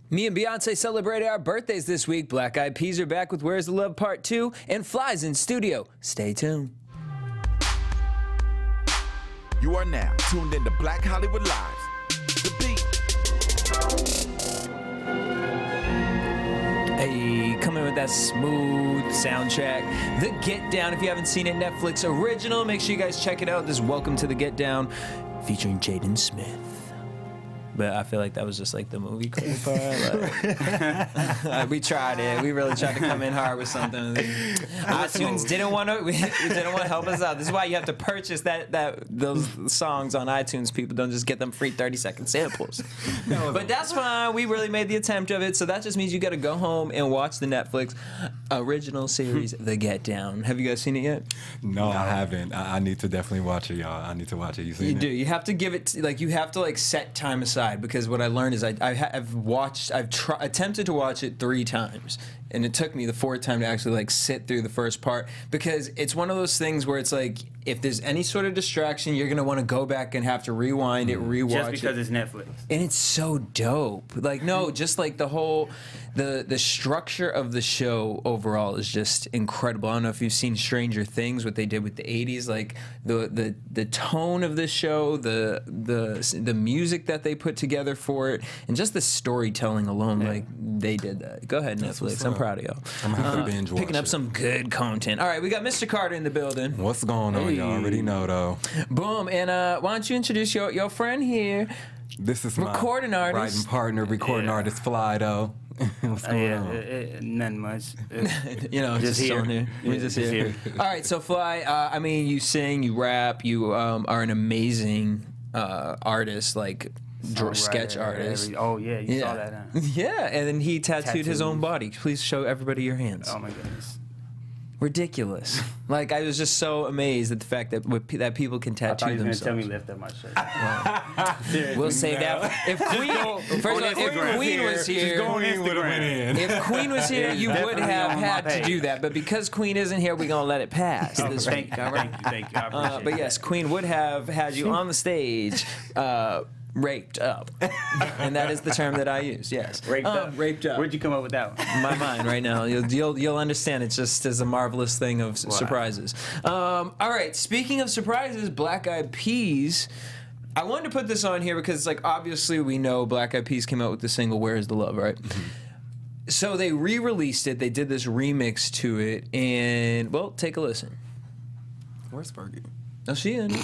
Me and Beyonce celebrated our birthdays this week. Black Eyed Peas are back with Where's the Love Part 2 and Fly's in studio. Stay tuned. You are now tuned into Black Hollywood Live. The beat. Hey, coming with that smooth soundtrack. The Get Down. If you haven't seen it, Netflix original. Make sure you guys check it out. This is Welcome to the Get Down featuring Jaden Smith. But I feel like that was just like the movie clip part. Like, we tried it. We really tried to come in hard with something. iTunes didn't want to help us out. This is why you have to purchase those songs on iTunes. People don't just get them free 30-second samples. But that's fine. We really made the attempt of it. So that just means you got to go home and watch the Netflix original series, The Get Down. Have you guys seen it yet? No, I haven't. I need to definitely watch it, y'all. I need to watch it. You seen it? You do. You have to give it you have to set time aside. Because what I learned is I've attempted to watch it 3 times, and it took me the 4th time to actually sit through the first part, because it's one of those things where it's like, if there's any sort of distraction, you're gonna want to go back and have to rewind it, rewatch it. Just because it's Netflix. And it's so dope. Just the whole the structure of the show overall is just incredible. I don't know if you've seen Stranger Things, what they did with the 80s, the tone of the show, the music that they put together for it, and just the storytelling alone, they did that. Go ahead, Netflix. I'm proud of y'all. I'm gonna have to binge watch picking up some good content. All right, we got Mr. Carter in the building. What's going on? Y'all already know though. Boom. And why don't you introduce your friend here? This is recording my artist, writing partner, recording artist, Fly though. What's going on? Nothing much. Just here. We're just here. All right, so Fly. You sing, you rap, you are an amazing artist, sketch artist. Saw that. Huh? Yeah, and then he tattooed his own body. Please show everybody your hands. Oh my goodness. Ridiculous. I was just so amazed at the fact that people can tattoo themselves. Tell me lift up my shirt. We'll save that. If Queen was here, if Queen was here, you would have had to do that. But because Queen isn't here, we're gonna let it pass. Thank you. I appreciate but yes, Queen would have had you on the stage. Raped up, and that is the term that I use. Yes, raped up. Where'd you come up with that one? My mind right now. You'll understand. It's just as a marvelous thing of surprises. All right. Speaking of surprises, Black Eyed Peas. I wanted to put this on here because, obviously we know Black Eyed Peas came out with the single "Where's the Love," right? Mm-hmm. So they re-released it. They did this remix to it, and take a listen. Where's Fergie? Oh, she in.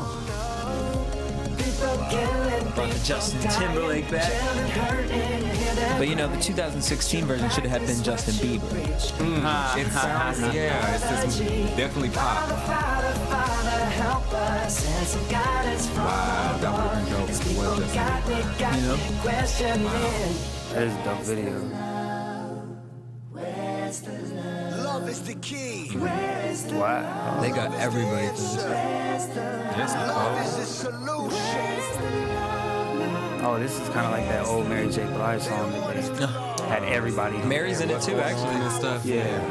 Brought the Justin Timberlake back. But the 2016 version should have been Justin Bieber. It sounds, it's just definitely pop. Wow, that would have been dope if it was Justin Bieber. That is a dope video. Love is the key. Wow. They got everybody for this. Love is the solution. Oh, this is kind of like that old Mary J. Blige song that they had everybody. Mary's in it too, actually. And stuff. Yeah.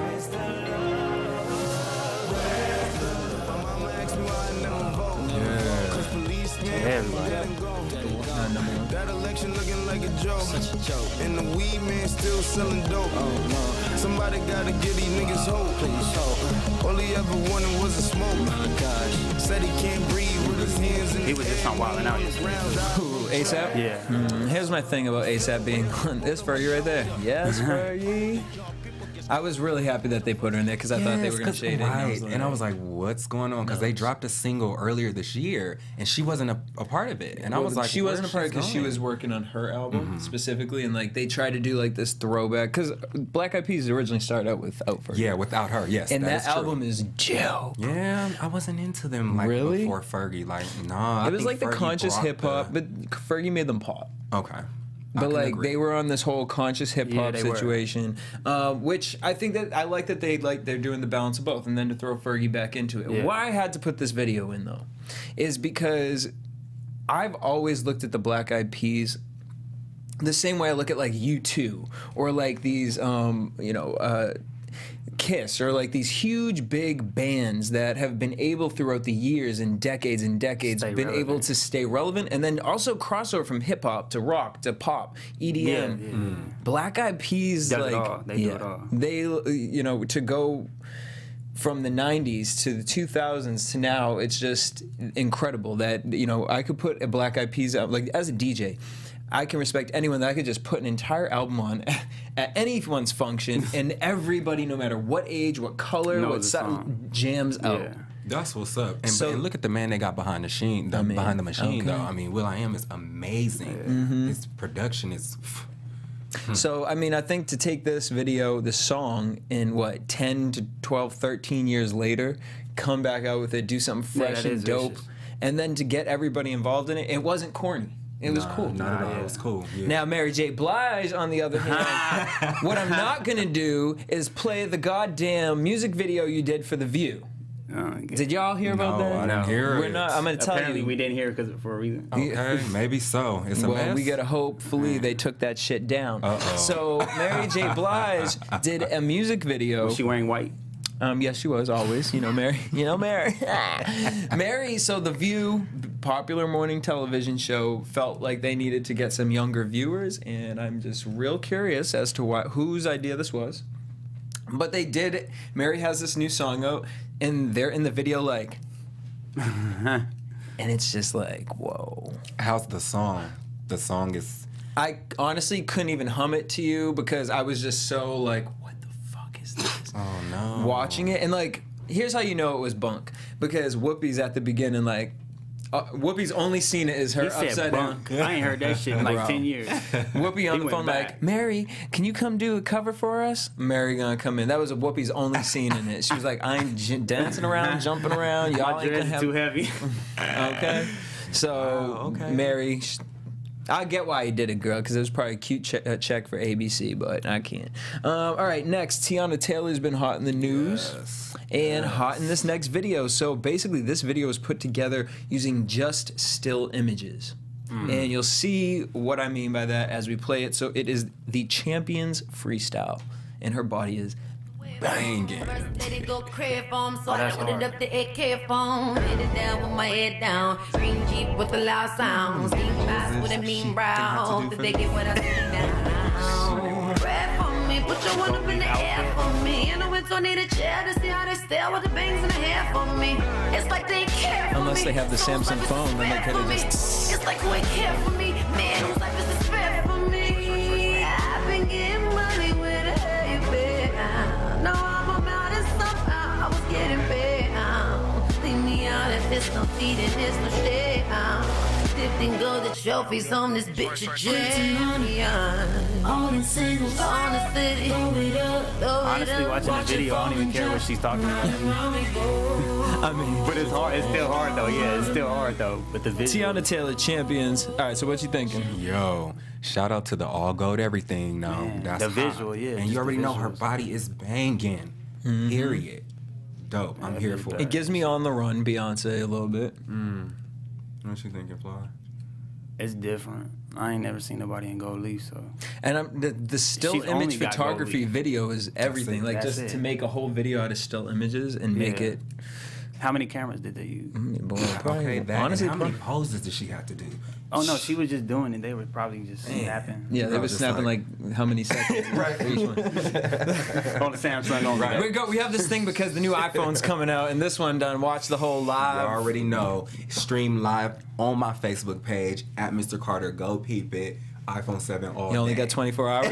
Everybody. That election looking like a joke. Such a joke. And the weed man still selling dope. Oh no. Somebody gotta give these niggas hope. Please hope. All he ever wanted was a smoke. Oh my gosh. Said he can't breathe with his hands in his. He was just on Wildin' Out yesterday. Who, ASAP? Yeah. Here's my thing about ASAP being on this Fergie right there. Yes, Fergie. I was really happy that they put her in there because I thought they were going to shade it. Right. And I was like, what's going on? Because they dropped a single earlier this year, and she wasn't a part of it. And I was like, she wasn't a part of it because she was working on her album specifically, and they tried to do this throwback because Black Eyed Peas originally started out without Fergie. Yeah, without her. Yes, and that album is dope. Yeah, I wasn't into them really? Before Fergie. Nah, it was the conscious hip hop, but Fergie made them pop. Okay. But they were on this whole conscious hip hop situation, which I think that I like that they're doing the balance of both, and then to throw Fergie back into it. Yeah. Why I had to put this video in though, is because I've always looked at the Black Eyed Peas the same way I look at U2 or these Kiss or like these huge big bands that have been able throughout the years and decades Stay been able relevant. to stay relevant, and then also crossover from hip hop to rock to pop, EDM. Black Eyed Peas, Does like it all. They do it all. They, you know, to go from the 90s to the 2000s to now, it's just incredible that, you know, I could put a Black Eyed Peas out, like as a DJ, I can respect anyone that I could just put an entire album on at anyone's function, and everybody, no matter what age, what color, Knows what the style, song. jams out. Yeah. That's what's up. And, So- and look at the man they got behind the machine. Behind the machine, though. I mean, Will.i.am is amazing. His production is. So, I mean, I think to take this video, the song, in what, 10 to 12, 13 years later, come back out with it, do something fresh that and is dope, vicious. and then to get everybody involved in it, it wasn't corny. It was cool. Not at all. It was cool. Yeah. Now, Mary J. Blige, on the other hand, what I'm not going to do is play the goddamn music video you did for The View. Did y'all hear about No, that? I didn't hear We're it. not. I'm going to tell Apparently, you. we didn't hear it for a reason. Okay, maybe so. It's a Well, mess. we gotta hopefully they took that shit down. Uh-oh. So Mary J. Blige did a music video. Was she wearing white? Yes, she was always. You know, Mary. You know, Mary. Mary. So The View, popular morning television show, felt like they needed to get some younger viewers, and I'm just real curious as to whose idea this was. But they did. Mary has this new song out, and they're in the video like, and it's just like, whoa. How's the song? The song is. I honestly couldn't even hum it to you because I was just so like, what the fuck is this? Oh no. Watching it, and like, here's how you know it was bunk, because Whoopi's at the beginning like, Whoopi's only seen it is her He said upside bunk. down. I ain't heard that shit in like Bro. 10 years. Whoopi on He the went phone back. like, Mary, can you come do a cover for us? Mary gonna come in. That was Whoopi's only scene in it. She was like, I ain't dancing around, jumping around. Y'all My ain't dress gonna is have. too heavy. Okay. So, okay. Mary, I get why you did it, girl, because it was probably a cute check for ABC, but I can't. All right, next, Tiana Taylor's been hot in the news. And hot in this next video. So basically, this video was put together using just still images. And you'll see what I mean by that as we play it. So it is the Champions freestyle, and her body is banging. Let it go crib phone, so that's I loaded hard. up the AK phone. Hit it down with my head down. Green Jeep with the loud sounds. King Bass with a mean brow. Did they get what I see now? Rap for me, put your one up in the air for me. And I went to need a chair to see how they stare with the bangs in the hair for me. It's like they care for Unless me. they have the So it's Samsung like phone, then they respect coulda for me. just- It's like who ain't care for me. Man, whose life is respect for me. I've been getting money with a baby. No, I'm about it somehow. I was getting paid. Leave me out if there's no feeding, there's no shade. Dipped and go the trophies on this bitch of champion. All in singles, On the city. throw it up. Honestly, watching the video, I don't even care what she's talking about. Round we go. I mean, But it's hard. It's still hard though. Yeah, it's still hard though. But the video. Tiana Taylor, Champions. All right, so what you thinking? Yo, shout out to the all gold everything now. Man, That's the hot. visual, yeah, And just you already the know her visuals. body is banging. Period. Dope. I'm here for It it. gives me On the Run, Beyonce, a little bit. What you thinking, Fly? It's different. I ain't never seen nobody in gold leaf, so. And the still She's image only got photography gold leaf. video is everything. Like, That's just it. to make a whole video out of still images and make Yeah. it. How many cameras did they use? Boy, probably, Okay, that. honestly, and how many probably- poses did she have to do? Oh no, she was just doing it. They were probably just snapping. yeah, they Bro, were just snapping like, how many seconds for each one. On the Samsung on We have this thing because the new iPhone's coming out, and this one done. Watch the whole You live. already know. Stream live on my Facebook page at Mr. Carter. Go peep it. iPhone 7 all You only day. got 24 hours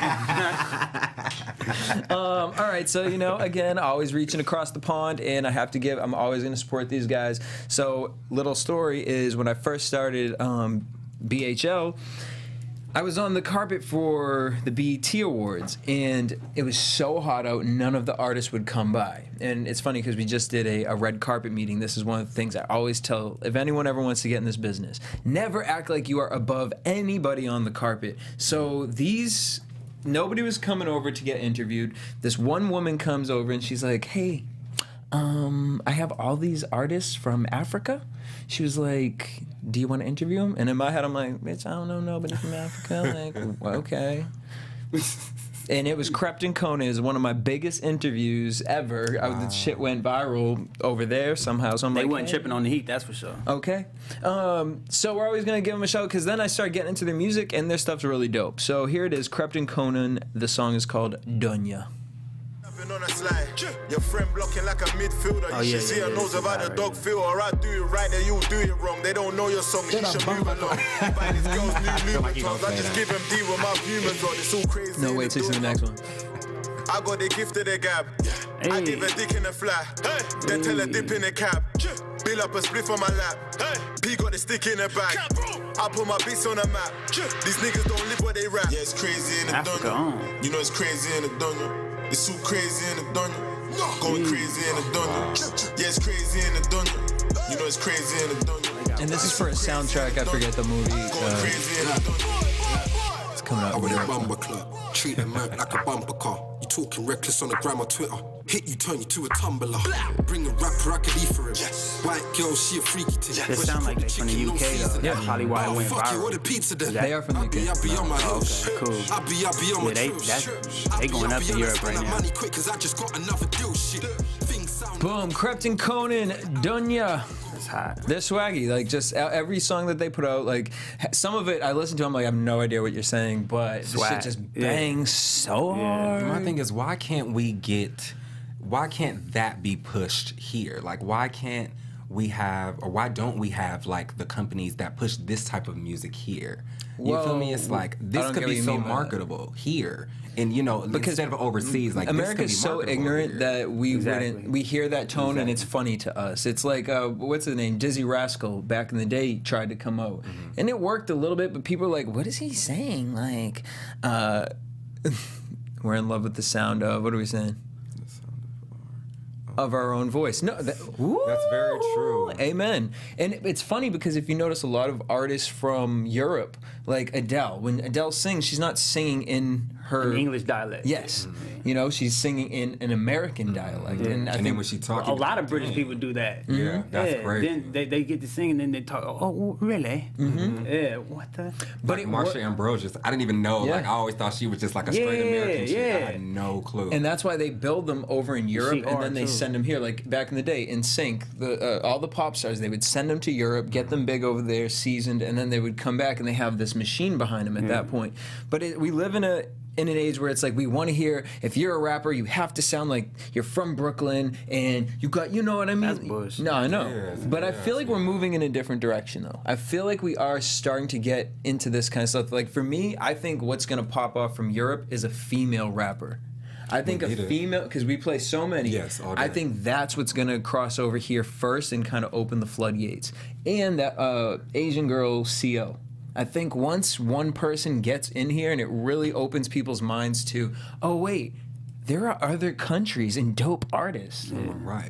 left. All right, so, you know, again, always reaching across the pond, and I have to I'm always going to support these guys. So, little story is when I first started BHL, I was on the carpet for the BET Awards, and it was so hot out, none of the artists would come by. And it's funny because we just did a red carpet meeting. This is one of the things I always tell, if anyone ever wants to get in this business, never act like you are above anybody on the carpet. So nobody was coming over to get interviewed. This one woman comes over, and she's like, hey, I have all these artists from Africa. She was like, do you want to interview them? And in my head, I'm like, bitch, I don't know nobody from Africa. Like, well, okay. And it was Krypton Conan. Is one of my biggest interviews ever. The shit went viral over there somehow. So I'm They like, wasn't tripping on the heat, that's for sure. Okay. So we're always going to give them a shout because then I start getting into their music and their stuff's really dope. So here it is, Krypton Conan. The song is called Dunya. On a slide. Your friend blocking like a midfielder. You should see her nose about the dog feel. Or I do it right, then you do it wrong. They don't know your song, you should move along. Buy these girls new Louboutins. I just give them D with my humans on. It's all crazy. No, wait, till the next one. I got the gift of the gab. I give a dick in the fly. Then tell her dip in the cab. Bill up a spliff on my lap. P got the stick in the bag. I put my beats on the map. These niggas don't live where they rap. Yeah, it's crazy in the Dunya. You know it's crazy in the Dunya. It's so crazy in the Dunya. Going crazy in the Dunya. Yeah, it's crazy in the Dunya. You know it's crazy in the Dunya. And this is for a soundtrack. I forget the movie. It's coming out. I with a bumper club. Treat them like a bumper car. You talking reckless on the gram or Twitter. Hit you, turn you to a tumbler. Bring a rapper, I could leave for him. White girl, she a freaky thing. They sound like they from the UK though. That's probably why it went viral. They are from the UK. I be on my Okay, cool. I be on my They going up to Europe right now. Boom, Krypton Conan, Dunya. That's hot. They're swaggy. Like, just every song that they put out, like, some of it I listen to, I'm like, I have no idea what you're saying, but the shit just bangs so hard. My thing is, why can't that be pushed here? Like, why can't we have, or why don't we have, like, the companies that push this type of music here? You feel me? It's like, this could be so marketable here. And, you know, because instead of overseas, like, America's this could be so ignorant that we Exactly. we hear that tone and it's funny to us. It's like, what's his name? Dizzy Rascal back in the day tried to come out. And it worked a little bit, but people are like, what is he saying? Like, we're in love with the sound of, what are we saying? Of our own voice. No, that's very true. Amen. And it's funny because if you notice a lot of artists from Europe, like Adele, when Adele sings, she's not singing in her English dialect. Yes. You know, she's singing in an American dialect. And I think then when she talks, A lot of British people do that. Yeah, that's great. Then they get to sing and then they talk. Oh, really? Yeah. What the? But Marsha Ambrosius, I didn't even know. Yeah. Like, I always thought she was just like a straight American chick. I had no clue. And that's why they build them over in Europe, and then they send them here. Like back in the day, in Sync, all the pop stars, they would send them to Europe, get them big over there, seasoned, and then they would come back and they have this machine behind them at that point. But we live in an age where it's like we want to hear, if you're a rapper, you have to sound like you're from Brooklyn and you got, you know what I mean? That's bullshit. No, I know. But I feel like we're moving in a different direction, though. I feel like we are starting to get into this kind of stuff. Like, for me, I think what's going to pop off from Europe is a female rapper. I think a female, because we play so many. Yes, all day. I think that's what's going to cross over here first and kind of open the floodgates. And that Asian girl, CO. I think once one person gets in here and it really opens people's minds to, oh, wait, there are other countries and dope artists. Right.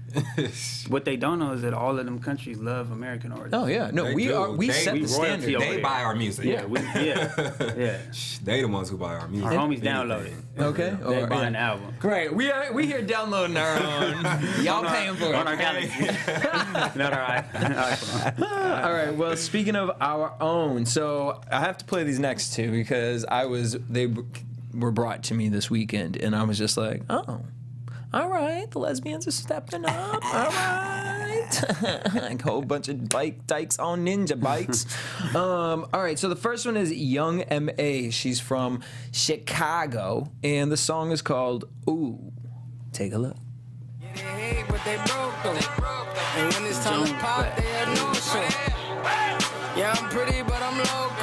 What they don't know is that all of them countries love American artists. Oh, yeah. No, we set the standard. They buy our music. Yeah, yeah. They the ones who buy our music. Our homies download it. Okay. They buying the album. Great. We here downloading our own. Y'all paying for it. On our Galaxy. Not our iPhone. All right. Well, speaking of our own, so I have to play these next two because they were brought to me this weekend, and I was just like, oh. All right, the lesbians are stepping up. All right. A whole bunch of dykes on ninja bikes. All right, so the first one is Young M.A. She's from Chicago, and the song is called Ooh. Take a look. Yeah, they hate, but they broke though. And when it's time to pop, they had no show. Yeah, I'm pretty, but I'm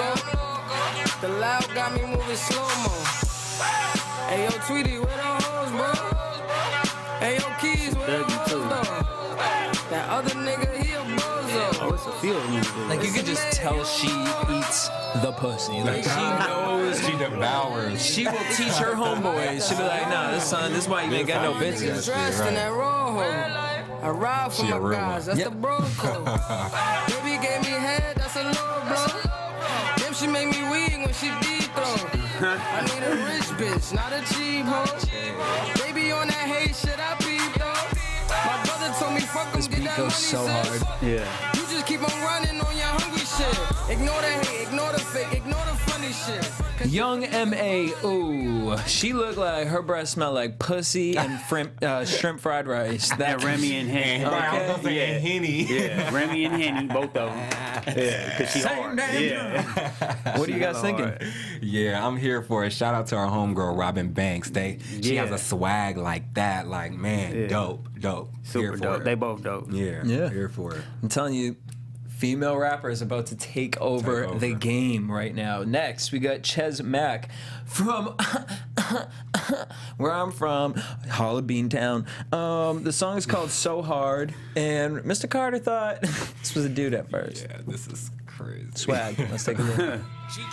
loco. The loud got me moving slow-mo. Hey, yo, Tweety, where the hoes, bro? Hey, yo, Keys, where the hoes, though? That other nigga, he a bozo. Oh, it's a field. Like, you could just tell she eats the pussy. Like, she knows. She devours. She will teach her homeboys. She'll be like, nah, this is why you ain't got no bitches. Dressed in that rojo. I ride for my guys, that's the bro code. Baby gave me head, that's a low blow. Damn, she make me weak when she deep throw. I need a rich bitch, not a cheap hoe. Baby on that hate shit, I peep though. My brother told me fuck him, get that money, so hard. Yeah. You just keep on running on your hungry shit. Ignore the hate, ignore the fake, ignore the funny shit. Young M.A. Ooh, she looked like her breath smelled like pussy and shrimp fried rice. That Remy and Henny. Okay. Henny. Yeah, Remy and Henny, both of them. Yeah, because she hard. Yeah. What are you guys thinking? Yeah, I'm here for it. Shout out to our homegirl, Robin Banks. She has a swag like that. Like, man, dope. Super dope. They both dope. Yeah. Here for it. I'm telling you, female rapper is about to take over the game right now. Next, we got Ches Mack from where I'm from, Holla Beantown. The song is called So Hard, and Mr. Carter thought this was a dude at first. Yeah, this is crazy. Swag. Let's take a look. Vinny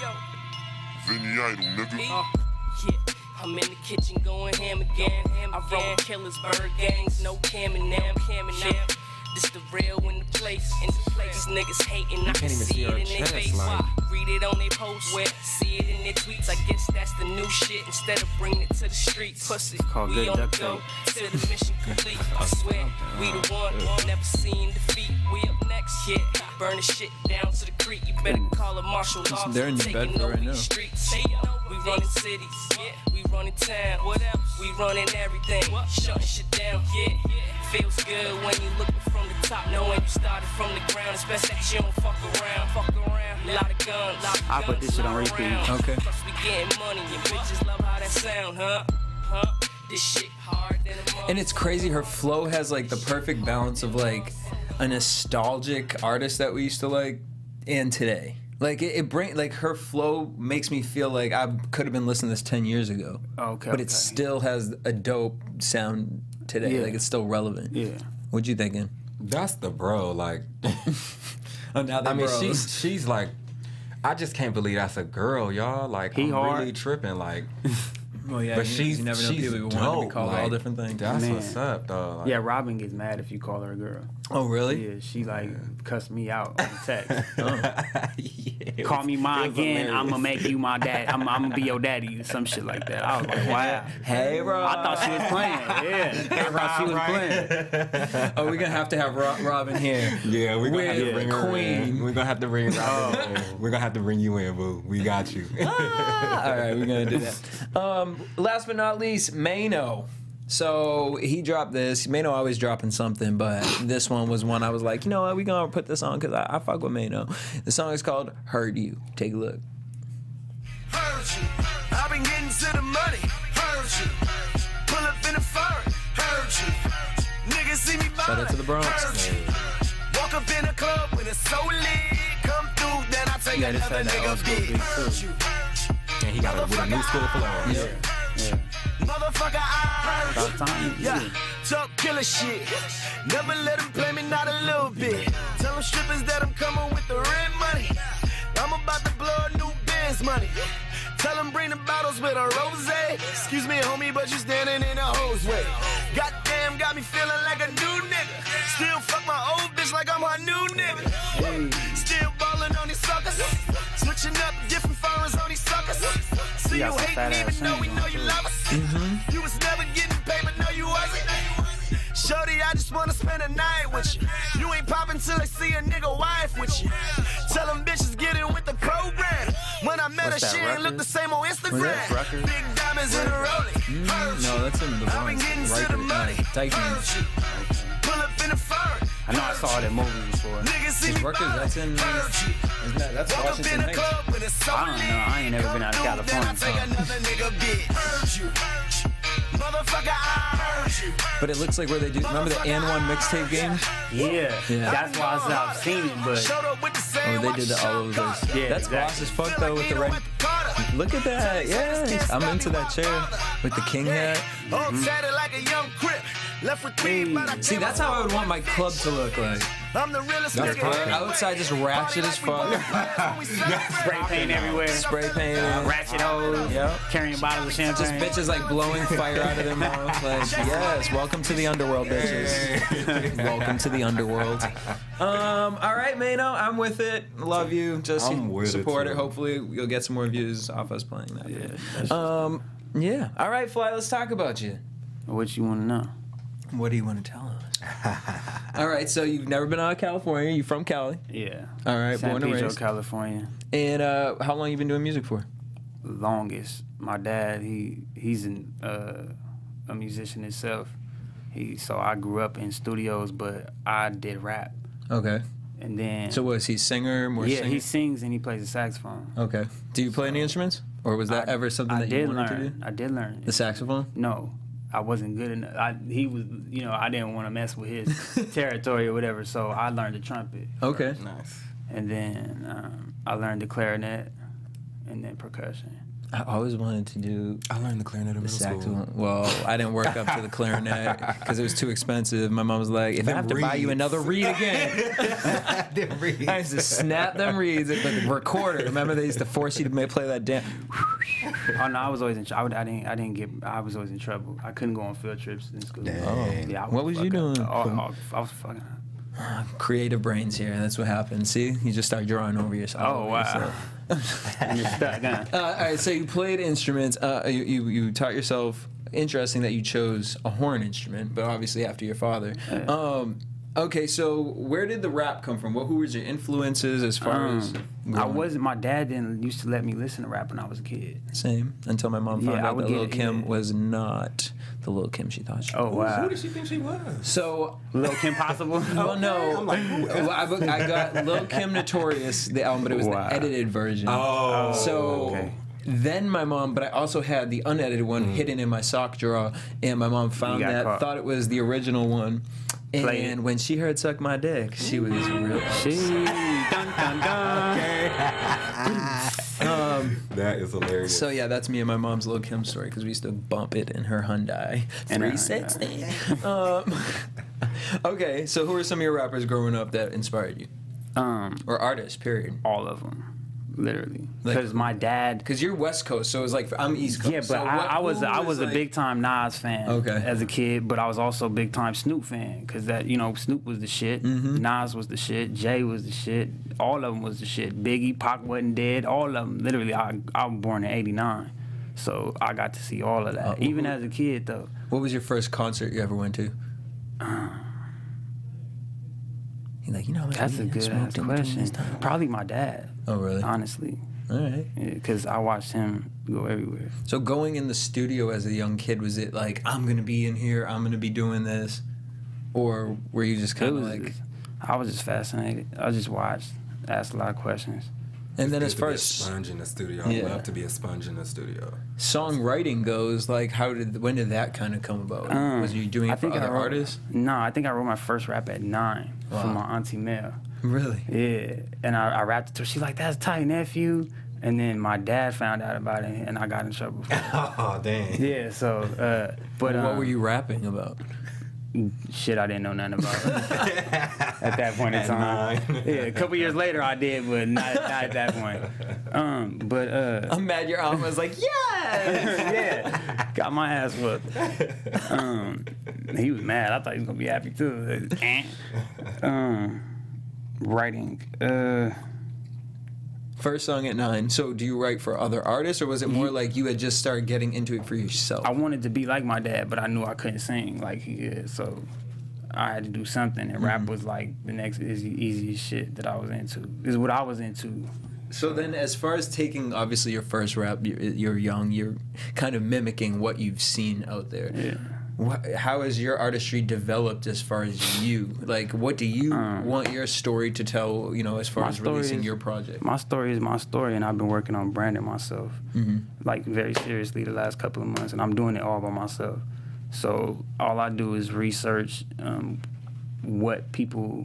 Idol, nigga. Yeah. I'm in the kitchen going ham again. I roll killers, bird gangs, no cam and now. Yeah. This the real in the place. These niggas hating, I can see it in their face. Read it on their posts, see it in their tweets. I guess that's the new shit. Instead of bringing it to the streets, pussy. We on the go till the mission complete. I swear, we the one, never seen defeat. We up next, yeah. Burn the shit down to the creek. You better call a martial law. They're in New Bedford right now. Streets. We running cities, we running town. What else? We running everything. Shutting shit down, yeah. Feels good when you looking from the top, knowing you started from the ground. Especially if you don't fuck around. A lot of guns, I put this shit on repeat. Okay. Plus we getting money, and bitches love how that sound, huh? This shit hard than a mother. And it's crazy. Her flow has like the perfect balance of like a nostalgic artist that we used to like and today. Like it bring like her flow makes me feel like I could have been listening to this 10 years ago. Okay. But it still has a dope sound today. Yeah. Like it's still relevant. Yeah. What you thinking? That's the bro. Like, oh, now I mean, she's like, I just can't believe that's a girl, y'all. Like, I'm really tripping. Like, well, yeah, but you never know people dope. want to be called all different things. That's what's up, though. Like, yeah, Robin gets mad if you call her a girl. Oh, really? Yeah, she like cussed me out on text. yeah, Call me ma again, I'm gonna make you my dad. I'm gonna be your daddy, some shit like that. I was like, wow. Hey, bro. I thought she was playing. Yeah, I thought she was playing. Oh, we're gonna have to have Robin here. Yeah, we're gonna have to bring her Queen. in. We're gonna have to bring Robin in. We're gonna have to bring you in, boo. We got you. All right, we're gonna do that. Last but not least, Mano. So he dropped this. Mano always dropping something, but this one was one I was like, you know what, we gonna put this on because I fuck with Mano. The song is called Heard You. Take a look. Heard you. I've been getting to the money. Heard you. Pull up in the foreign. Heard you. Niggas see me buying. Shout out to the Bronx. Walk up in a club when it's so lit. Come through, then I take another nigga beat. And he got it with a new school flow. Yeah. Motherfucker, I About time. yeah, talk killer shit. Never let them play me, not a little bit. Tell them strippers that I'm coming with the rent money. I'm about to blow a new Benz money. Tell them bring the bottles with a rosé. Excuse me, homie, but you standing in a hose way. Goddamn, got me feeling like a new nigga. Still fuck my old bitch like I'm her new nigga. Still ballin' on these suckers. Switching up different foreigns on these suckers. See you hating even though we know you love us. You was never getting paid, but no, you wasn't. Shorty, I just wanna spend a night with you. You ain't poppin' till I see a nigga wife with you. Tell them bitches get in with the program. When I met her, she ain't look the same on Instagram. Big diamonds in a rolling. No, that's in the Bronx. Tyson. Pull up in the foreign. I know I saw that movie before. Niggas see me Rutgers, that's in. That's walk up Washington in the Heights. club when it's so I don't know. I ain't never been out of California. Then I take another nigga bitch. Motherfucker, I heard you. But it looks like where they do. Remember the N1 mixtape game? Yeah. That's why I said I've seen it, but Oh, they did that all over this. Yeah, That's boss as fuck though with the red. Look at that. Yes, I'm into that chair with the king hat. Like a young crip. Left with See, that's how I would want my club to look like. I'm the realest That's nigga. outside just ratchet as fuck. spray paint everywhere. Spray paint. Ratchet hose. Yep. Carrying bottles of champagne. Just bitches like blowing fire out of their mouth. Like, yes, welcome to the underworld, bitches. Welcome to the underworld. All right, Mano, I'm with it. Love you. Just support it. Hopefully, you'll get some more views off us playing that. Yeah. Yeah. All right, Fly. Let's talk about you. What you want to know? What do you want to tell us? All right, so you've never been out of California. You're from Cali. Yeah. All right, San born and Pedro, raised. California. And how long you been doing music for? longest. My dad, he's a musician himself. So I grew up in studios, but I did rap. Okay. And then. So was he singer? Yeah, he sings and he plays the saxophone. Okay. Do you play any instruments, or was that ever something that you wanted to do? I did learn. The saxophone? No, I wasn't good enough. He was, I didn't want to mess with his territory or whatever, so I learned the trumpet. Okay. Nice. And then I learned the clarinet, and then percussion. I always wanted to do. I learned the clarinet in middle school. Well, I didn't work up to the clarinet because it was too expensive. My mom was like, "If I have to buy you another reed again," I used to snap them reeds at the recorder. Remember, they used to force you to play that damn. Oh no, I was always in. I was always in trouble. I couldn't go on field trips in school. Dang. Yeah, What was you doing? I was fucking. Creative brains here. That's what happened. See, you just start drawing over yourself. Oh wow. You're stuck, huh? All right, so you played instruments. You taught yourself. Interesting that you chose a horn instrument, but obviously after your father. Okay, so where did the rap come from? Who was your influences as far as? My dad didn't used to let me listen to rap when I was a kid. Same, until my mom found out that Lil' Kim was not the Lil' Kim she thought she was. Oh wow. Who did she think she was? So Lil' Kim Possible? Well, no. I got Lil' Kim Notorious, the album, but it was the edited version. Oh. So okay. Then my mom, but I also had the unedited one hidden in my sock drawer, and my mom found that, thought it was the original one. And when she heard "Suck My Dick," she was real. That is hilarious. So yeah, that's me and my mom's Lil' Kim story because we used to bump it in her Hyundai 360. Okay, so who are some of your rappers growing up that inspired you? Or artists, period. All of them. Literally, because my dad. Because you're West Coast, so it's like I'm East Coast. Yeah, but so I was a big time Nas fan. As a kid, but I was also a big time Snoop fan because Snoop was the shit, Nas was the shit, Jay was the shit, all of them was the shit. Biggie, Pac wasn't dead, all of them. Literally, I was born in '89, so I got to see all of that. Even as a kid, though. What was your first concert you ever went to? That's a good ass question. Probably my dad. Oh, really? Honestly. All right. Because I watched him go everywhere. So going in the studio as a young kid, was it like, I'm going to be in here, I'm going to be doing this? Or were you just kind of like... I was just fascinated. I just watched, asked a lot of questions. And then as far as... sponge in the studio. I love to be a sponge in the studio. Songwriting goes, like, when did that kind of come about? Was you doing it for other artists? No, I think I wrote my first rap at 9 from my auntie Mel. Really? Yeah. And I rapped it to her. She's like, that's tight, nephew. And then my dad found out about it, and I got in trouble for it. Oh, dang. Yeah, so... but what were you rapping about? Shit I didn't know nothing about at that point in time. Yeah, a couple years later I did, but not at that point. I'm mad your aunt was like, yes! Yeah, got my ass whooped. He was mad. I thought he was gonna be happy too. Writing. First song at 9. So do you write for other artists, or was it more like you had just started getting into it for yourself? I wanted to be like my dad, but I knew I couldn't sing like he is, so I had to do something. And rap was like the next easiest shit that I was into. Is what I was into. So then, as far as taking, obviously, your first rap, you're young, you're kind of mimicking what you've seen out there. Yeah. How has your artistry developed as far as you? Like, what do you want your story to tell, as far as releasing your project? My story is my story, and I've been working on branding myself, like, very seriously the last couple of months, and I'm doing it all by myself. So all I do is research what people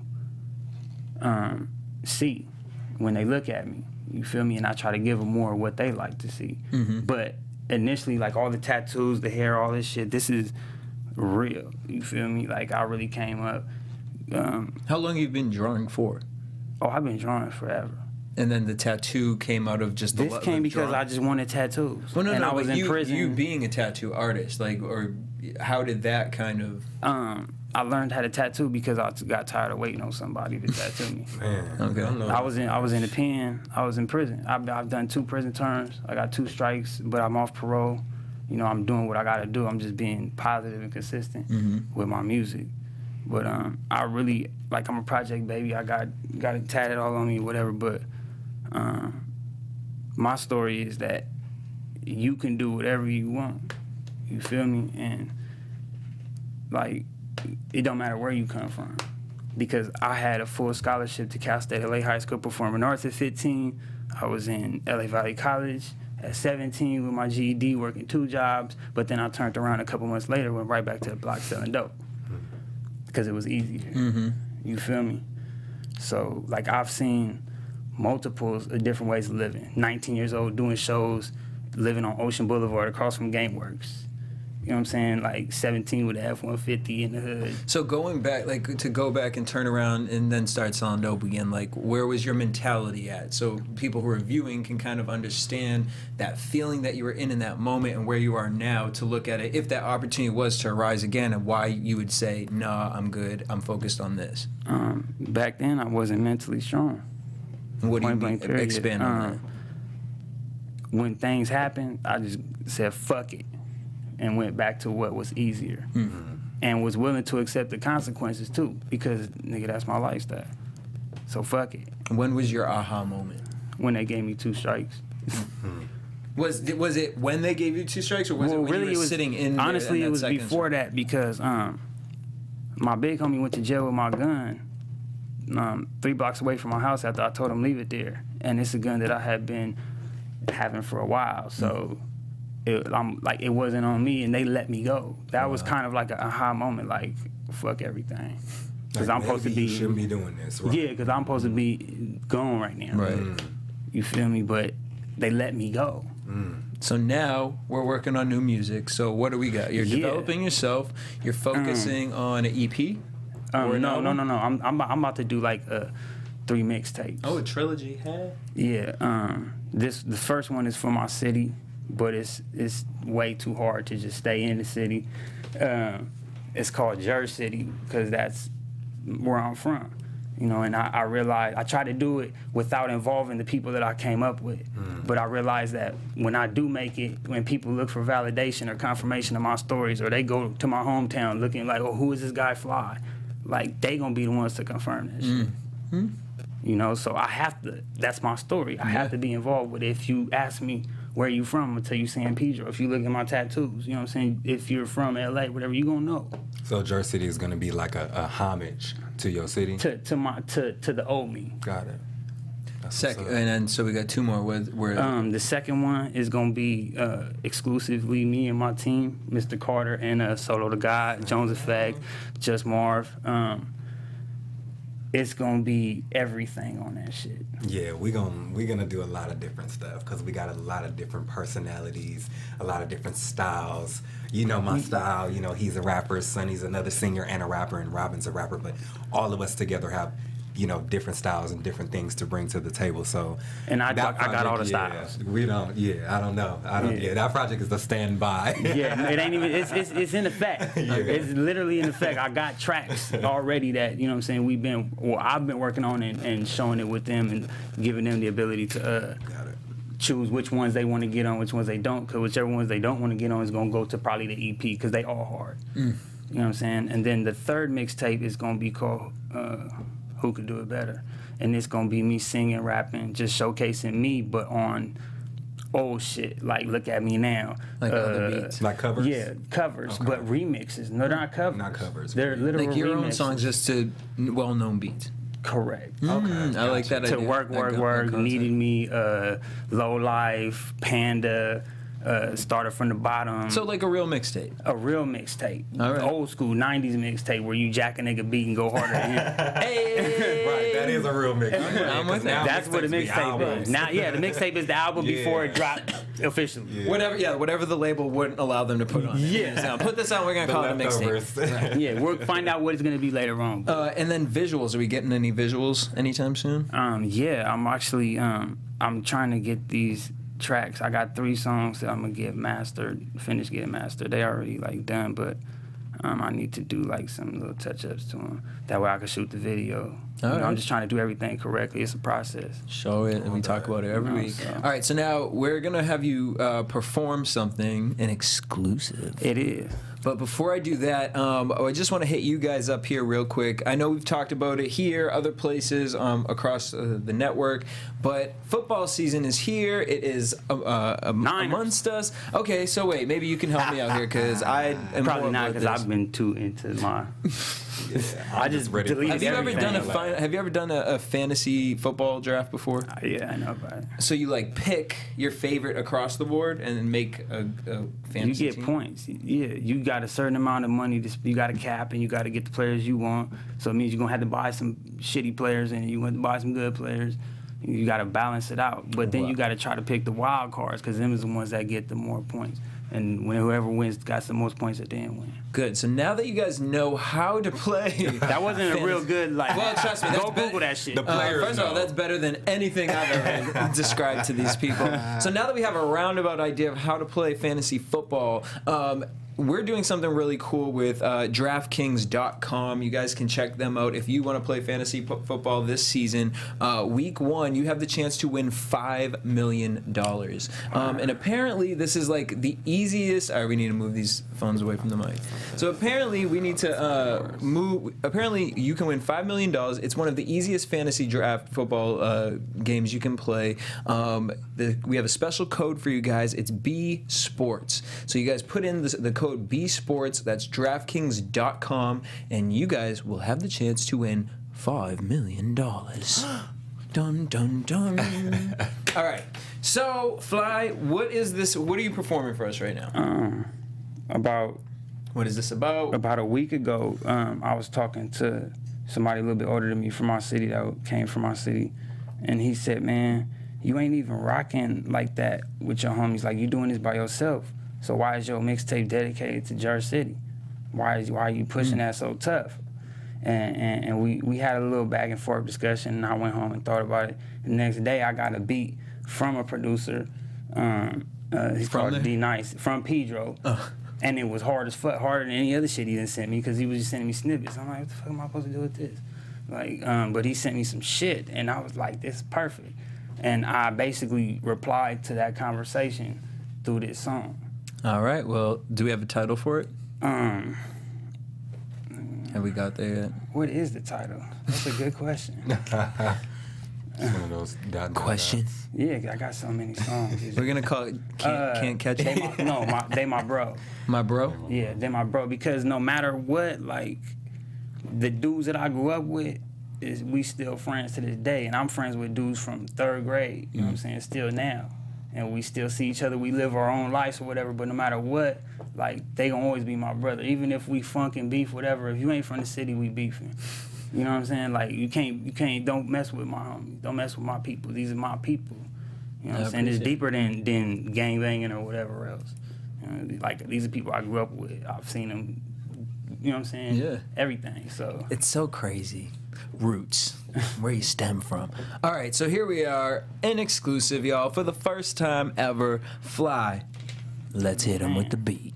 see when they look at me. You feel me? And I try to give them more of what they like to see. But initially, like, all the tattoos, the hair, all this shit, this is real. You feel me? Like, I really came up. How long have you been drawing for? Oh, I've been drawing forever. And then the tattoo came out of just the... This came because I just wanted tattoos. Well, I was in prison. You being a tattoo artist, like, or how did that kind of... I learned how to tattoo because I got tired of waiting on somebody to tattoo me. Man, okay. I was in the pen. I was in prison. I've done 2 prison terms. I got 2 strikes, but I'm off parole. I'm doing what I got to do. I'm just being positive and consistent with my music. But I really, like, I'm a project baby. I got it tatted all on me, whatever. But my story is that you can do whatever you want. You feel me? And like, it don't matter where you come from, because I had a full scholarship to Cal State LA High School Performing Arts at 15. I was in LA Valley College at 17 with my GED, working 2 jobs, but then I turned around a couple months later, went right back to the block selling dope because it was easier. You feel me? So, like, I've seen multiples of different ways of living. 19 years old, doing shows, living on Ocean Boulevard across from GameWorks. You know what I'm saying? Like 17 with an F-150 in the hood. So going back, like to go back and turn around and then start selling dope again, like where was your mentality at? So people who are viewing can kind of understand that feeling that you were in that moment and where you are now to look at it, if that opportunity was to arise again, and why you would say, nah, I'm good, I'm focused on this. Back then, I wasn't mentally strong. What do you mean? Expand on that. When things happened, I just said, fuck it, and went back to what was easier. And was willing to accept the consequences too, because nigga, that's my lifestyle. So fuck it. When was your aha moment? When they gave me 2 strikes. Was it when they gave you 2 strikes, or was it when really, you were sitting in there? Honestly, it was before that, because my big homie went to jail with my gun 3 blocks away from my house after I told him leave it there. And it's a gun that I had been having for a while, so it wasn't on me, and they let me go. That was kind of like an aha moment, like, fuck everything. Because I'm supposed to be... You shouldn't be doing this, right? Yeah, because I'm supposed to be gone right now. Right. You feel me? But they let me go. So now we're working on new music. So what do we got? You're developing yourself. You're focusing on an EP? No. I'm about to do like 3 mixtapes. Oh, a trilogy, huh? Yeah. The first one is for my city, but it's way too hard to just stay in the city. It's called Jersey City because that's where I'm from. You know, and I realized I tried to do it without involving the people that I came up with. But I realized that when I do make it, when people look for validation or confirmation of my stories, or they go to my hometown looking like, oh, who is this guy Fly? Like, they gonna be the ones to confirm that shit. You know, so I have to, that's my story. I have to be involved with it. If you ask me where you from, I'm gonna tell you San Pedro. If you look at my tattoos, you know what I'm saying? If you're from LA, whatever, you gonna know. So Jersey City is gonna be like a homage to your city? To the old me. Got it. Second, and then so we got 2 more. The second one is gonna be exclusively me and my team, Mr. Carter and Solo the God, Jones Effect, Just Marv. It's gonna be everything on that shit. Yeah, we're gonna do a lot of different stuff because we got a lot of different personalities, a lot of different styles. You know my style. You know, he's a rapper, Sonny's another singer and a rapper, and Robin's a rapper. But all of us together have, you know, different styles and different things to bring to the table. So, and I got all the styles. We don't. Yeah, I don't know. Yeah, that project is a standby. Yeah, it ain't even. It's in effect. Yeah. It's literally in effect. I got tracks already that, you know what I'm saying, I've been working on and showing it with them and giving them the ability to choose which ones they want to get on, which ones they don't. Because whichever ones they don't want to get on is gonna go to probably the EP because they all hard. You know what I'm saying? And then the third mixtape is gonna be called Who Could Do It Better, and it's gonna be me singing, rapping, just showcasing me, but on old shit, like Look At Me Now, like other beats, like covers. Yeah, covers, but remixes. No, they're not covers. Not covers. They're literal like your remixes. own songs, just to well-known beats. Correct. Okay, I like that idea. To work, Needed Me, Low Life, Panda. Started from the bottom. So like a real mixtape. A real mixtape. Right. Old school 90s mixtape where you jack a nigga beat and go harder than him. Hey! Right, that is a real mixtape. I'm with that. That's what a mixtape is. Now, yeah, the mixtape is the album before it dropped officially. Yeah. Whatever the label wouldn't allow them to put on. Yeah. So put this out, we're going to call it a mixtape. Right. Yeah, we'll find out what it's going to be later on. And then visuals. Are we getting any visuals anytime soon? Yeah, I'm actually, I'm trying to get these tracks. I got 3 songs that I'm gonna get mastered, finish getting mastered. They already like done, but I need to do like some little touch-ups to them. That way I can shoot the video I'm just trying to do everything correctly. It's a process. Show it, and we talk about it every week. So. All right, so now we're going to have you perform something, an exclusive. It is. But before I do that, I just want to hit you guys up here real quick. I know we've talked about it here, other places across the network, but football season is here. It is amongst us. Okay, so wait, maybe you can help me out here because I am probably not because I've been too into my. I just deleted Have you ever done a fantasy football draft before? Yeah, I know about it. So you like pick your favorite across the board and make a fantasy You get team? points. Yeah, you got a certain amount of money. You got a cap, and you got to get the players you want. So it means you're gonna have to buy some shitty players, and you want to buy some good players. You got to balance it out. But then you got to try to pick the wild cards because them is the ones that get the more points. And whoever wins got the most points at the end win. Good. So now that you guys know how to play, that wasn't a real good like. Well, trust me. Go Google that shit. First of all, that's better than anything I've ever described to these people. So now that we have a roundabout idea of how to play fantasy football. We're doing something really cool with DraftKings.com. You guys can check them out if you want to play fantasy football this season. Week 1, you have the chance to win $5 million. And apparently, this is like the easiest. All right, we need to move these phones away from the mic. So apparently, we need to move. Apparently, you can win $5 million. It's one of the easiest fantasy draft football games you can play. We have a special code for you guys. It's B Sports. So you guys put in the code B Sports. That's DraftKings.com, and you guys will have the chance to win $5 million. Dun dun dun. All right. So, Fly, what is this? What are you performing for us right now? What is this about? About a week ago, I was talking to somebody a little bit older than me from our city that came from our city, and he said, "Man, you ain't even rocking like that with your homies. Like you doing this by yourself. So why is your mixtape dedicated to Jersey City? Why are you pushing that so tough?" And we had a little back and forth discussion, and I went home and thought about it. The next day, I got a beat from a producer. He's called D Nice from Pedro, and it was hard as fuck, harder than any other shit he done sent me because he was just sending me snippets. I'm like, what the fuck am I supposed to do with this? Like, but he sent me some shit, and I was like, this is perfect. And I basically replied to that conversation through this song. All right. Well, do we have a title for it? Have we got there yet? What is the title? That's a good question. One of those questions. Yeah, I got so many songs. We're gonna call it Can't Catch It. They my bro. My bro? Yeah, they my bro. Because no matter what, like the dudes that I grew up with, we still friends to this day. And I'm friends with dudes from 3rd grade. You know what I'm saying? Still now. And we still see each other. We live our own lives or whatever. But no matter what, like they gonna always be my brother. Even if we funkin' beef, whatever. If you ain't from the city, we beefing. You know what I'm saying? Like you can't. Don't mess with my homies. Don't mess with my people. These are my people. You know what I'm saying? It's deeper than gang banging or whatever else. You know, like these are people I grew up with. I've seen them. You know what I'm saying? Yeah. Everything. So it's so crazy. Roots, where you stem from. All right, so here we are, an exclusive, y'all, for the first time ever. Fly, let's hit him with the beat.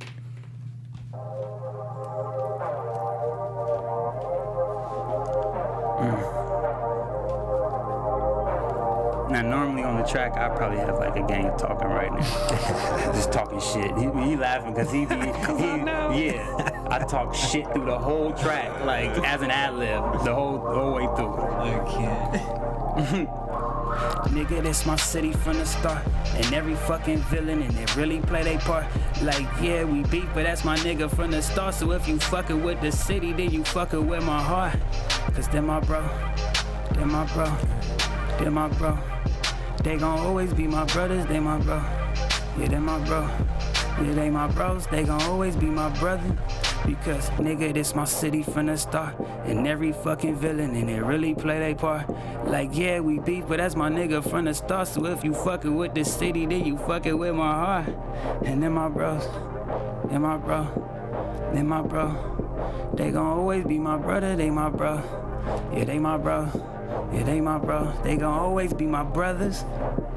Now, normally on the track, I probably have like a gang talking right now. Just talking shit. He laughing because yeah, I talk shit through the whole track, like as an ad-lib, the whole way through. I can't. Nigga, this my city from the start. And every fucking villain and they really play their part. Like, yeah, we beef, but that's my nigga from the start. So if you fucking with the city, then you fucking with my heart. Cause they're my bro, they're my bro, they're my bro. They gon' always be my brothers, they my bro. Yeah, they my bro. Yeah, they my bros, they gon' always be my brother. Because, nigga, this my city from the start. And every fucking villain, and they really play their part. Like, yeah, we beef, but that's my nigga from the start. So if you fucking with the city, then you fucking with my heart. And then my bros, they're my bro, they're my bro. They gon' always be my brother, they my bro. Yeah, they my bro. Yeah, they my bro. They gon' always be my brothers.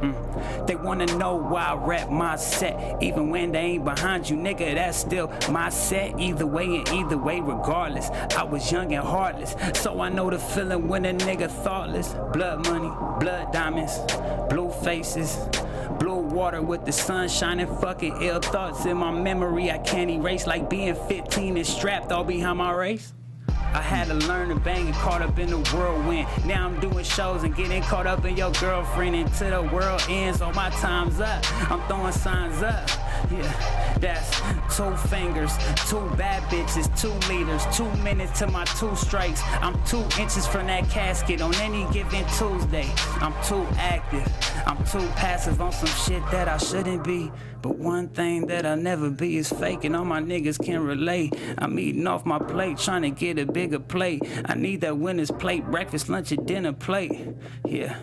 They wanna know why I rap my set. Even when they ain't behind you, nigga, that's still my set. Either way and either way, regardless. I was young and heartless, so I know the feeling when a nigga thoughtless. Blood money, blood diamonds, blue faces, blue water with the sun shining. Fucking ill thoughts in my memory I can't erase, like being 15 and strapped all behind my race. I had to learn to bang and caught up in the whirlwind. Now I'm doing shows and getting caught up in your girlfriend until the world ends. Oh, my time's up. I'm throwing signs up. Yeah, that's 2 fingers, 2 bad bitches, 2 liters, 2 minutes to my 2 strikes. I'm 2 inches from that casket on any given Tuesday. I'm too active, I'm too passive on some shit that I shouldn't be. But one thing that I'll never be is fake, and all my niggas can relate. I'm eating off my plate, trying to get a bigger plate. I need that winner's plate, breakfast, lunch, and dinner plate. Yeah.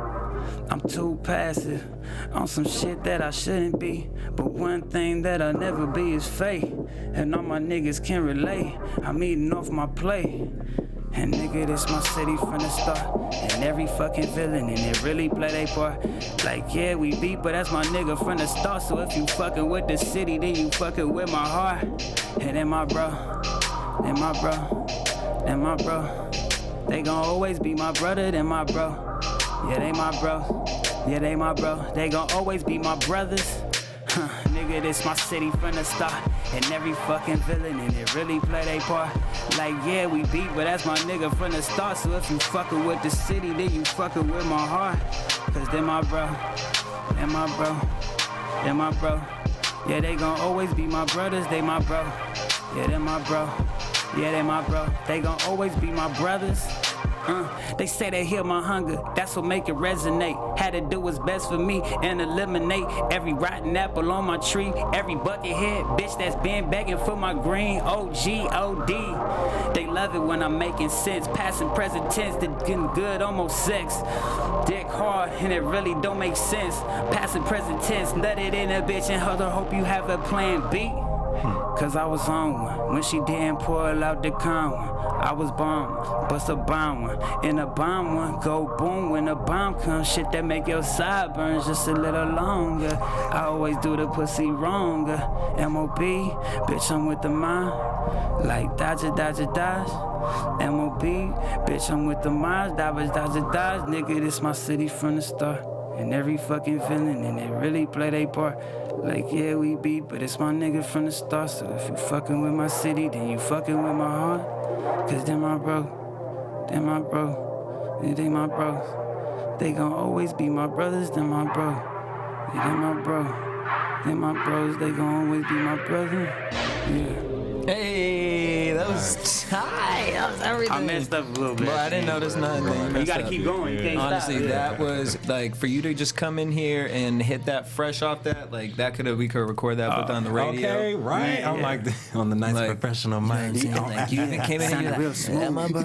I'm too passive on some shit that I shouldn't be. But one thing that I'll never be is fake, and all my niggas can relate. I'm eating off my plate. And nigga, this my city from the start. And every fucking villain in it really play they part. Like, yeah, we beat, but that's my nigga from the start. So if you fucking with the city, then you fucking with my heart. And then my bro, then my bro, then my bro. They gon' always be my brother, then my bro. Yeah, they my bro. Yeah, they my bro. They gon' always be my brothers. Nigga, this my city from the start. And every fucking villain in it really play they part. Like, yeah, we beat, but that's my nigga from the start. So if you fucking with the city, then you fucking with my heart. Cause they my bro, they my bro, they my bro. Yeah, they gon' always be my brothers, they my bro. Yeah, they my bro, yeah, they my bro. They gon' always be my brothers. They say they heal my hunger, that's what make it resonate. Had to do what's best for me and eliminate every rotten apple on my tree, every bucket head bitch that's been begging for my green. OG, they love it when I'm making sense, passing present tense to getting good, almost sex. Dick hard and it really don't make sense. Passing present tense, nutted in a bitch and hope you have a plan B. Cause I was on one when she didn't pull out the con one. I was bomb, bust a bomb one. In a bomb one, go boom when the bomb comes. Shit that make your sideburns just a little longer. I always do the pussy wronger. M.O.B., bitch, I'm with the mind. Like dodge, dodge, dodge. M.O.B., bitch, I'm with the mind. Dodge, dodge, dodge. Nigga, this my city from the start. And every fucking villain, and they really play they part. Like, yeah, we beat, but it's my nigga from the start. So if you fucking with my city, then you fucking with my heart. Cause they're my bro, they're my bro, yeah, they my bros. They gon' always be my brothers, they're my bro. Yeah, they my bro, they're my bros. They gon' always be my brother, yeah. Hey, that was tight. That was everything. I messed up a little bit. Well, I didn't notice nothing. You gotta keep going. You can't Honestly, stop. that was like for you to just come in here and hit that fresh off that. Like that we could record that, put that on the radio. Okay, right. I'm like on the nice professional mic. Like you even came in here real smooth. Am I bro?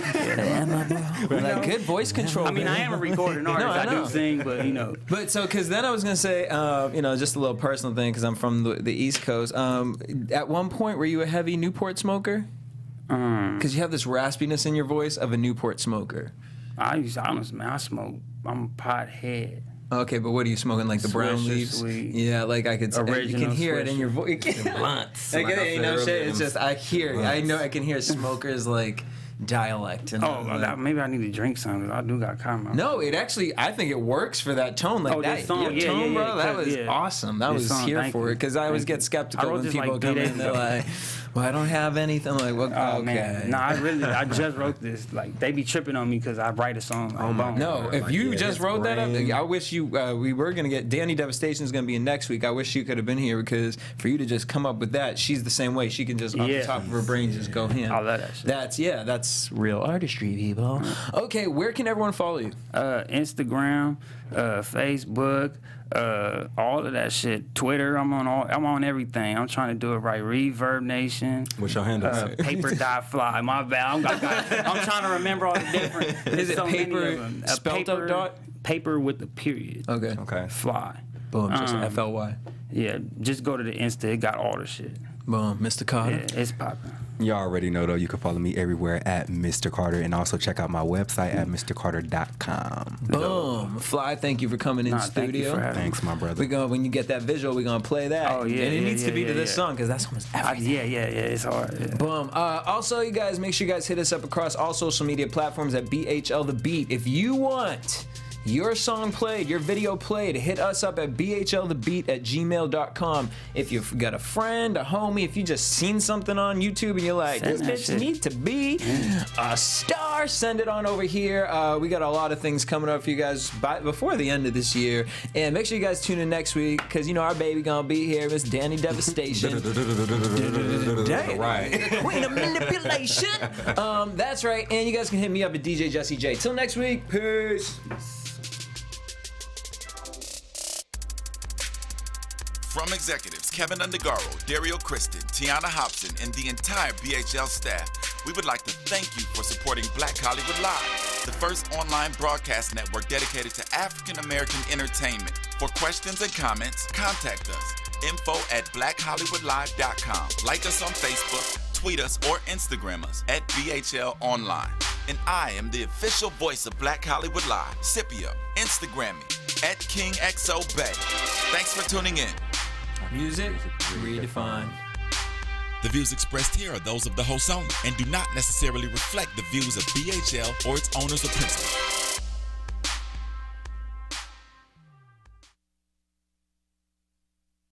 Am I bro? Like good voice control. I mean, I am a recording artist. I do sing, but you know. But so, because then I was gonna say, just a little personal thing, because I'm from the East Coast. At one point, were you a heavy Newport smoker? Because you have this raspiness in your voice of a Newport smoker. I smoke. I'm a pothead. Okay, but what are you smoking? Like the brown leaves? Sweet. Yeah, like I could. You can hear it in your voice. Blunts. Like, it's just I hear. Blunts. I know I can hear smokers like dialect. And maybe I need to drink something. I do got karma. No, it actually, I think it works for that tone. Like that song, tone, bro. That was awesome. That was song, here for it because I always get skeptical when people come in. They're like, "Well, I don't have anything." I'm like, "Well, okay." Man. No, I just wrote this. Like they be tripping on me because I write a song. Oh my! No, if you just wrote that up, I wish you. We were gonna get Danny Devastation is gonna be in next week. I wish you could have been here because for you to just come up with that, she's the same way. She can just off the top of her brain just go in. I love that shit. That's real artistry, people. Okay, where can everyone follow you? Instagram, Facebook, all of that shit. Twitter, I'm on everything. I'm trying to do it right. Reverb Nation. What's your handle? Paper Die Fly. My bad. I'm trying to remember all the different. Is it so paper spelled out dot? Paper with the period. Okay. Fly. Boom. Just FLY. Yeah. Just go to the Insta. It got all the shit. Boom. Mr. Carter. Yeah, it's popping. You already know, though, you can follow me everywhere at Mr. Carter, and also check out my website at mrcarter.com. Boom. Fly, thank you for coming in studio. Thanks, my brother. When you get that visual, we're going to play that. Oh, yeah. And it needs to be to this song, because that's almost everything. Yeah. It's hard. Yeah. Boom. Also, you guys, make sure you guys hit us up across all social media platforms at BHL The Beat. If you want your song played, your video played, hit us up at bhlthebeat@gmail.com. If you've got a friend, a homie, if you just seen something on YouTube and you're like, this bitch needs to be a star, send it on over here. We got a lot of things coming up for you guys before the end of this year. And make sure you guys tune in next week, because you know our baby gonna be here, Miss Danny Devastation. Right. The queen of manipulation. That's right. And you guys can hit me up at DJ Jesse J. Till next week. Peace. From executives Kevin Undergaro, Dario Kristen, Tiana Hobson, and the entire BHL staff, we would like to thank you for supporting Black Hollywood Live, the first online broadcast network dedicated to African American entertainment. For questions and comments, contact us. info@blackhollywoodlive.com. Like us on Facebook, tweet us, or Instagram us at BHL Online. And I am the official voice of Black Hollywood Live, Scipio. Instagram me at KingXOBay. Thanks for tuning in. Music redefined. The views expressed here are those of the host only and do not necessarily reflect the views of BHL or its owners or principals.